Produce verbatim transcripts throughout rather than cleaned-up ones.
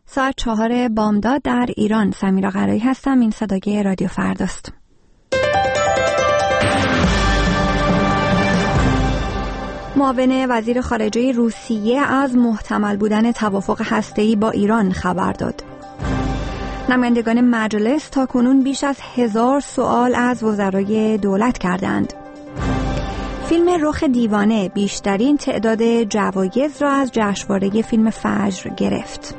ساعت چهار بامداد در ایران. سمیرا قرایی هستم. این صدای رادیو فرداست. معاون وزیر خارجه روسیه از محتمل بودن توافق هسته‌ای با ایران خبر داد. نمایندگان مجلس تاکنون بیش از هزار سوال از وزرای دولت کردند. فیلم رخ دیوانه بیشترین تعداد جوایز را از جشنواره فیلم فجر گرفت.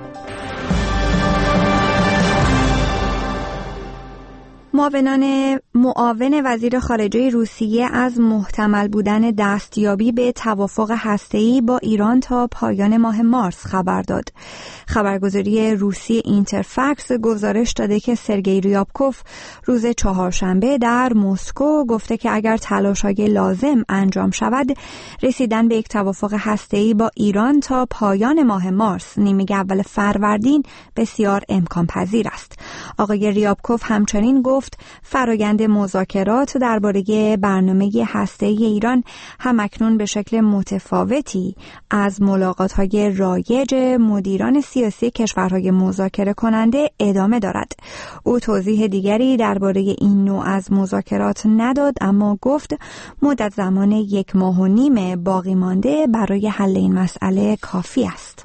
معاونان معاون وزیر خارجه روسیه از محتمل بودن دستیابی به توافق هسته‌ای با ایران تا پایان ماه مارس خبر داد. خبرگزاری روسی اینترفکس گزارش داده که سرگئی ریابکوف روز چهارشنبه در مسکو گفته که اگر تلاش‌های لازم انجام شود، رسیدن به یک توافق هسته‌ای با ایران تا پایان ماه مارس، نیمه اول فروردین، بسیار امکان پذیر است. آقای ریابکوف همچنین گفت فرآیند مذاکرات درباره برنامه هسته‌ای ایران همکنون به شکل متفاوتی از ملاقات‌های رایج مدیران سیاسی کشورهای مذاکره کننده ادامه دارد. او توضیح دیگری درباره این نوع از مذاکرات نداد، اما گفت مدت زمان یک ماه و نیم باقی مانده برای حل این مسئله کافی است.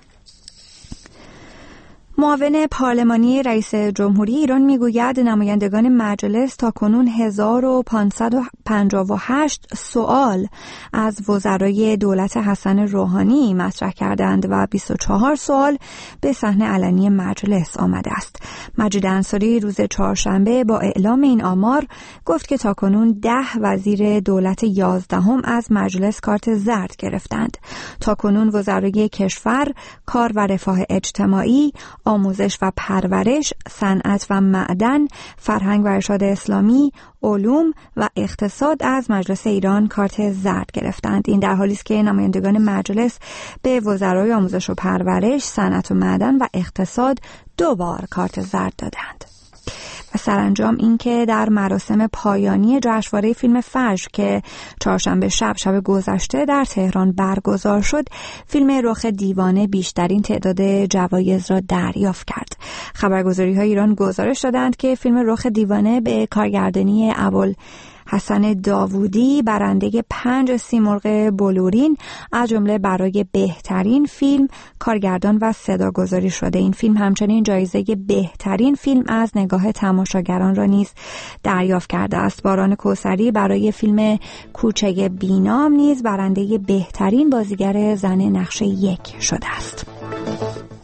معاون پارلمانی رئیس جمهوری ایران میگوید نمایندگان مجلس تاکنون هزار و پانصد و پنجاه و هشت سوال از وزرای دولت حسن روحانی مطرح کردند و بیست و چهار سوال به صحن علنی مجلس آمده است. مجید انصاری روز چهارشنبه با اعلام این آمار گفت که تاکنون ده وزیر دولت یازدهم از مجلس کارت زرد گرفتند. تاکنون وزرای کشور، کار و رفاه اجتماعی، آموزش و پرورش، صنعت و معدن، فرهنگ و ارشاد اسلامی، علوم و اقتصاد از مجلس ایران کارت زرد گرفتند. این در حالی است که نمایندگان مجلس به وزرای آموزش و پرورش، صنعت و معدن و اقتصاد دو بار کارت زرد دادند. و سرانجام این که در مراسم پایانی جشنواره فیلم فجر که چهارشنبه شب شب گذشته در تهران برگزار شد، فیلم رخ دیوانه بیشترین تعداد جوایز را دریافت کرد. خبرگزاری‌های ایران گزارش دادند که فیلم رخ دیوانه به کارگردانی ابوال حسن داوودی برنده پنج سیمرغ بلورین از جمله برای بهترین فیلم، کارگردان و صداگذاری شده. این فیلم همچنین جایزه بهترین فیلم از نگاه تماشاگران را نیز دریافت کرده است. باران کوثری برای فیلم کوچه بینام نیز برنده بهترین بازیگر زن نقش یک شده است.